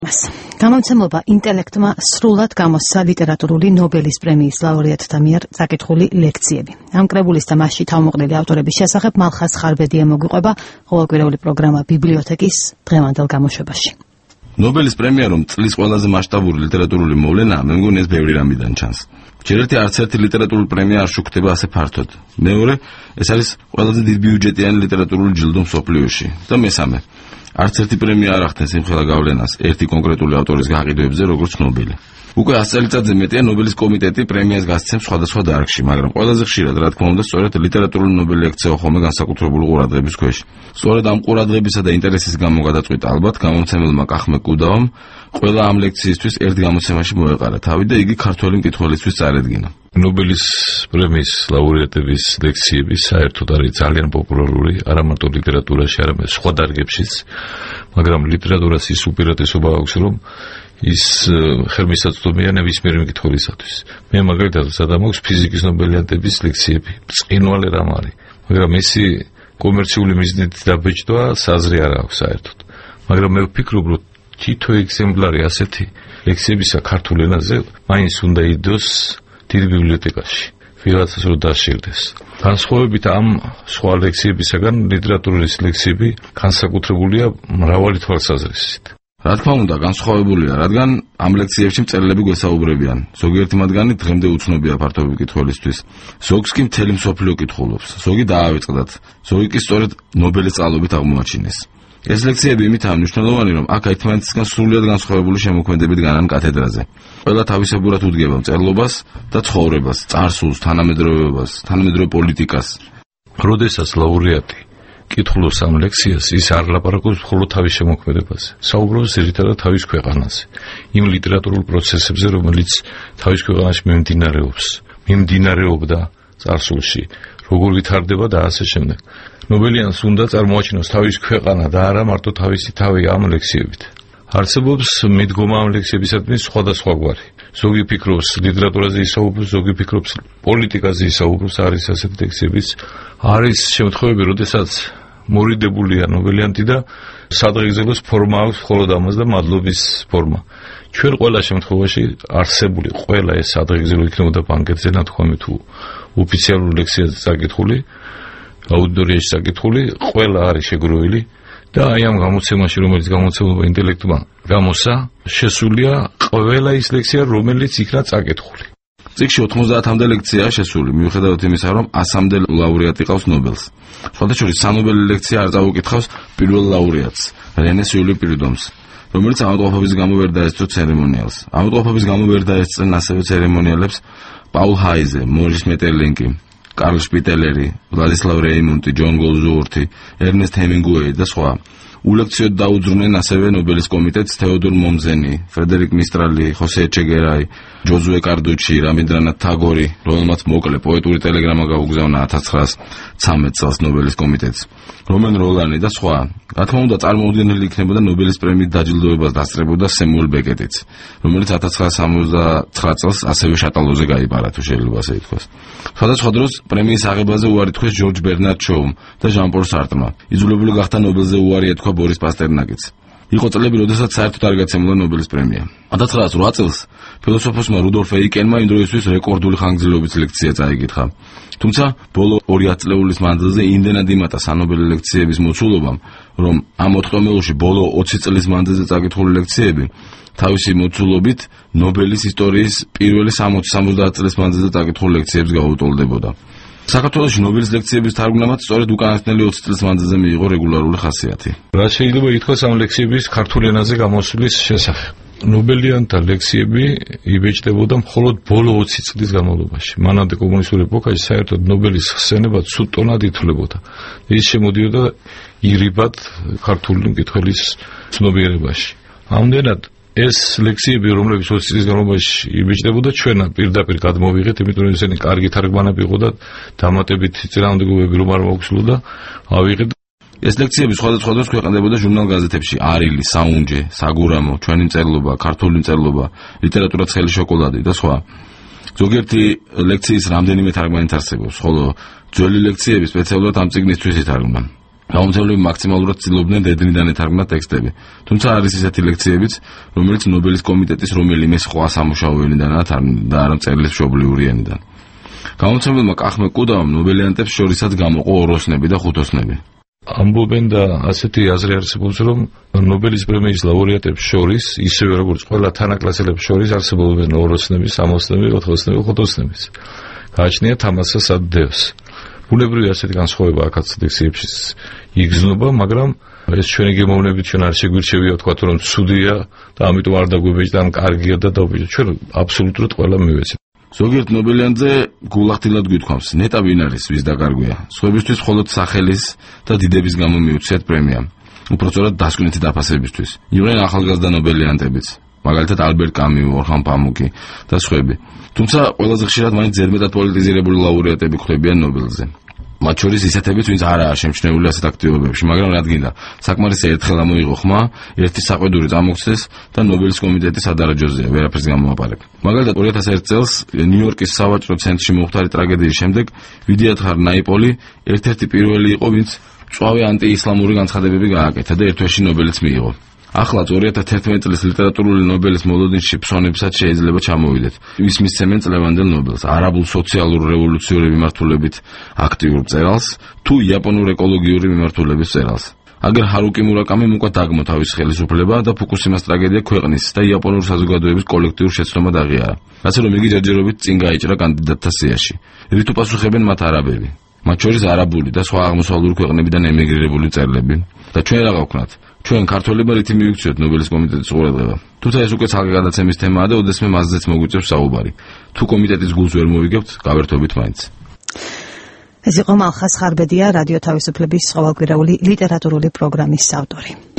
გამომცემლობა ინტელექტმა სრულად გამოსცა ლიტერატურული ნობელის პრემიის ლაურეატთა მიერ წაკითხული ლექციები. ამ კრებულის და მასში თავმოყრილი ავტორების შესახებ მალხაზ ხარბედია მოგვიყვება ყოველკვირეული პროგრამა ბიბლიოთეკის დღევანდელ გამოშვებაში. ნობელის პრემია რომ წლის ყველაზე მასშტაბური ლიტერატურული მოვლენაა, მე მგონი ეს ბევრი რამიდან ჩანს. ჯერერთი არც ერთი ლიტერატურული პრემია არ შუქდება ასე ფართოდ. მეორე, ეს არის ყველაზე დიდ ბიუჯეტიანი ლიტერატურული ჯილდო მსოფლიოში და მესამე, არც ერთი პრემია არ ახდენს იმხელა გავლენას ერთი კონკრეტული ავტორის გაყიდვებზე, როგორც ნობელი. უკვე 100 წელიწადზე მეტია ნობელის კომიტეტი პრემიას გასცემს სხვადასხვა დარგში, მაგრამ ყველაზე ხშირად, რა თქმა უნდა, სწორედ ლიტერატურული ნობელი ექცევა ხოლმე განსაკუთრებული ყურადღების ქვეშ. სწორედ ამ ყურადღებისა და ინტერესის გამო გადაწყვიტა ალბათ გამომცემელმა კახმე კუდავამ ყველა ამ ლექციისთვის ერთ გამოცემაში მოეყარა თავი და იგი ქართველი მკითხველისთვის წარედგინა. ნობელის პრემიის ლაურეატების ლექციები საერთოდ არის ძალიან პოპულარული არა მარტო ლიტერატურაში, არამედ სხვა დარგებშიც, მაგრამ ლიტერატურას ის უპირატესობა აქვს, რომ ის ხელმისაწვდომია ნებისმიერი მკითხველისათვის. მე მაგალითად სადამოქვს ფიზიკის ნობელიანტების ლექციები, წყინვალე რამ არის, მაგრამ ისი კომერციული მიზნით დაბეჭდვა საზრი არ აქვს საერთოდ. მაგრამ მე ვფიქრობ, რომ თითო ეგზემპლარი ასეთი ლექციებისა ქართულ ენაზე მაინც უნდა იდოს დიდ ბიბლიოთეკაში, ვიღაცას რომ დასჭირდეს. განსხვავებით ამ სხვა ლექციებისაგან, ლიტერატურის ლექციები განსაკუთრებულია მრავალი თვალსაზრისით. რა თქმა უნდა, განსხვავებულია, რადგან ამ ლექციებში მწერლები გვესაუბრებიან. ზოგიერთი მათგანი დღემდე უცნობია ფართობი მკითხველისთვის. ზოგს კი მთელი მსოფლიო კითხულობს, ზოგი დაავიწყდათ, ზოგი კი სწორედ ნობელის წყალობით აღმოაჩინეს. ეს ლექციები იმითაა მნიშვნელოვანი, რომ აქ ერთმანეთისგან სრულიად განსხვავებული შემოქმედებით განან კათედრაზე. ყველა თავისებურად უდგება მწერლობას და ცხოვრებას, წარსულს, თანამედროვეობას, თანამედროვე პოლიტიკას. როდესაც ლაურეატი კითხულობს ამ ლექციას, ის არ ლაპარაკობს მხოლოდ თავის შემოქმედებაზე, საუბრობს ძირითადად თავის ქვეყანაზე, იმ ლიტერატურულ პროცესებზე, რომელიც თავის ქვეყანაში მიმდინარეობდა წარსულში, როგორ ვითარდება და ასე შემდეგ. ნობელიანს უნდა წარმოაჩინოს თავის ქვეყანა და არა მარტო თავისი თავი ამ ლექციებით. არსებობს მიდგომა ამ ლექციებისადმი სხვადასხვაგვარი. ზოგი ფიქრობს ლიტერატურაზე ისაუბროს, ზოგი ფიქრობს პოლიტიკაზე ისაუბროს, არის ასეთი ლექციებიც. არის შემთხვევები, როდესაც მორიდებულია ნობელიანტი და სადღეგრძელოს ფორმა აქვს მხოლოდ ამას და მადლობის ფორმა. ჩვენ ყველა შემთხვევაში არსებული ყველა ეს სადღეგრძელო იქნებოდა ბანკეტზე ნათქვამი თუ ოფიციალური ლექციაზე წაკითხული, აუდიტორიაში წაკითხული, ყველა არის შეგროვილი და აი ამ გამოცემაში, რომელიც გამოცემლობა ინტელექტმა გამოსცა, შესულია ყველა ის ლექცია, რომელიც იქნა წაკითხული. წიგნში 90-მდე ლექციაა შესული, მიუხედავად იმისა, რომ 100-მდე ლაურეატი ყავს ნობელს. სხვადასხვა სანობელი ლექცია არ წაუკითხავს პირველ ლაურეატს, რენეს იული პირდომს, რომელიც ავადმყოფობის გამო ვერ დაესწრო ცერემონიალს. ავადმყოფობის გამო ვერ დაესწრნენ ასევე ცერემონიალებს პაულ ჰაიზე, მორის მეტერლინკი, კარლ შპიტელერი, ვლადისლავ რეიმონტი, ჯონ გოლზუორთი, ერნესტ ჰემინგუეი და სხვა. ულექციოდ დაუძრნენ ასევე ნობელის კომიტეტს თეოდორ მომზენი, ფრედერიკ მისტრალი, ხოსე ჩეგერაი, ჯოზუე კარდუჩი, რაბინდრანათ თაგორი, რომელმაც მოკლე პოეტური ტელეგრამა გაუგზავნა 1913 წელს ნობელის კომიტეტს, რომენ როლანი და სხვა. რა თქმა უნდა, წარმოუდგენელი იქნებოდა ნობელის პრემიით დაჯილდოებას დასწრებოდა სემუელ ბეკეტიც, რომელიც 1969 წელს ასევე შატალოზე გაიპარა, თუ შეიძლება ასე ითქვას. სხვადასხვა დროს პრემიის აღებაზე უარი თქვეს ჯორჯ ბერნარდ შოუმ და ჟან პოლ სარტმა. იძულებული გახდა ნობელზე უარი ეთქვა ბორის პასტერნაკიც. იყო წლები, როდესაც საერთოდ არ გაცემულა ნობელის პრემია. 1908 წელს ფილოსოფოსმა რუდოლფ ეიკენმა იმ დროისთვის რეკორდული ხანგრძლივობით ლექცია წაიკითხა. თუმცა ბოლო 2 ათწლეულის მანძილზე იმდენად იმატა სანობელი ლექციების მოცულობამ, რომ ამ მოთხოვნილში ბოლო 20 წლის მანძილზე წაკითხული ლექციები თავისი მოცულობით ნობელის ისტორიის პირველი 60-70 წლის მანძილზე წაკითხულ ლექციებს გაუტოლდებოდა. საქართველოში ნობელის ლექციების თარგმნამაც სწორედ უკანასკნელი 20 წლის მანძილზე მიიღო რეგულარული ხასიათი. რა შეიძლება ითქვას ამ ლექციების ქართულ ენაზე გამოსვლის შესახებ? ნობელიანთა ლექციები იბეჭდებოდა მხოლოდ ბოლო 20 წლის განმავლობაში. მანამდე კომუნისტური ეპოქაში საერთოდ ნობელის ხსენება ცუდ ტონად ითვლებოდა. ის შემოდიოდა ირიბად ქართული მკითხველის ცნობიერებაში. ამდენად ეს ლექციები, რომლებიც 20 წლის განმავლობაში იბეჭდებოდა, ჩვენა პირდაპირ გადმოვიღეთ, იმიტომ რომ ესენი კარგი თარგმანები იყო და დამატებით წინააღმდეგობები რომ არ მოგვსულოდა, ავიღეთ. ეს ლექციები სხვადასხვა დროს ქვეყნდებოდა ჟურნალ-გაზეთებში: არილი, საუნჯე, საგურამო, ჩვენი მწერლობა, ქართული მწერლობა, ლიტერატურა ცხელი შოკოლადი და სხვა. ზოგიერთი ლექციის რამდენიმე თარგმანით არსებობს, ხოლო ძველი ლექციები სპეციალურად ამ წიგნისთვის ითარგმნა. გამომცემლები მაქსიმალურად ცდილობდნენ დედნიდან ეთარგმნათ ტექსტები. თუმცა არის ისეთი ლექციებიც, რომელიც ნობელის კომიტეტის რომელიმე სხვა სამუშაო ენიდანაა თარგმნილი და არა მწერლის მშობლიური ენიდან. გამომცემლებმა კახმე კუდავამ ნობელიანტებს შორისაც გამოყო ოროსნები და ხუთოსნები. ამბობენ და ასეთი აზრი არსებობს, რომ ნობელის პრემიის ლაურეატებს შორის, ისევე როგორც ყველა თანაკლასელებს შორის არსებობენ ოროსნები, სამოსნები, ოთხოსნები, ხუთოსნები. გააჩნია თამასა სადდევს. ბუნებრივია ასეთი განსხვავება აქაც ლექციებში იგრძნობა, მაგრამ ეს ჩვენი გემოვნებით ჩვენ არ შეგვირჩევია თქვა რომ ცუდია და ამიტომ არ დაგვებეჭდა ან კარგია და დავბიჭდ. ჩვენ აბსოლუტურად ყველა მივეცეთ. ზოგიერთ ნობელიანზე გულახდილად გვითქვამს, ნეტა ვინ არის, ვის დაკარგვია. სხვებისთვის მხოლოდ სახელის და დიდების გამო მიუწიათ პრემია. უпростоრად დასკვნითი დაფასებისთვის. იყვნენ ახალგაზრდა ნობელიანტებიც, მაგალითად ალბერტ კამიუ, ორხან პამუკი და სხვები. თუმცა ყველაზე ხშირად მაინც ზედმეტად პოლიტიზირებული ლაურეატები ხვდებიან ნობელზე. მათ შორის ისეთებიც, ვინც არაა შემჩნეული ასეთ აქტივობებში, მაგრამ რადგინდა საკმარისი ერთხელ ამოიღო ხმა, ერთი საყვედური წამოქცეს და ნობელის კომიტეტის ადარაჯოზეა, ვერაფერს გამოაპარებ. მაგალითად 2001 წელს ნიუ-იორკის სავაჭრო ცენტრში მოხდარი ტრაგედიის შემდეგ ვიდიათარ ნაიპოლი ერთ-ერთი პირველი იყო, ვინც მწვავე ანტიისლამური განცხადებები გააკეთა და ერთ-ერთი ნობელიც მიიღო. ახლა 2011 წლის ლიტერატურული ნობელის მოლოდინში ფსონებსაც შეიძლება ჩამოვიდეთ. ვის მისცემენ წლევანდელ ნობელს, არაბულ სოციალურ რევოლუციური მიმართულებით აქტიურ მწერალს თუ იაპონურ ეკოლოგიური მიმართულების მწერალს. აგერ ჰარუკი მურაკამიმ უკვე დაგმო თავის ხელისუფლება და ფუკუსიმას ტრაგედია ქვეყნის და იაპონური საზოგადოების კოლექტიურ შეცდომად აღიარა. ასე რომ იგი ჯერჯერობით წინ გაიჭრა კანდიდატთა სიაში. რით უპასუხებენ მათ არაბები, მათ შორის არაბული და სხვა აღმოსავლური ქვეყნებიდან ემიგრირებული მწერლები. და ჩვენ რა გავქნათ? ჩვენ ქართველებმა რითი მივიქცევთ ნობელის კომიტეტის ყურადღება. თუმცა ეს უკვე ცალკე გადაცემის თემაა და ოდესმე მასზეც მოგვიწევს საუბარი. თუ კომიტეტის გულს ვერ მოვიგებთ, გავერთობით მაინც. ეს იყო მალხაზ ხარბედია, რადიო თავისუფლების ყოველკვირეული ლიტერატურული პროგრამის ავტორი.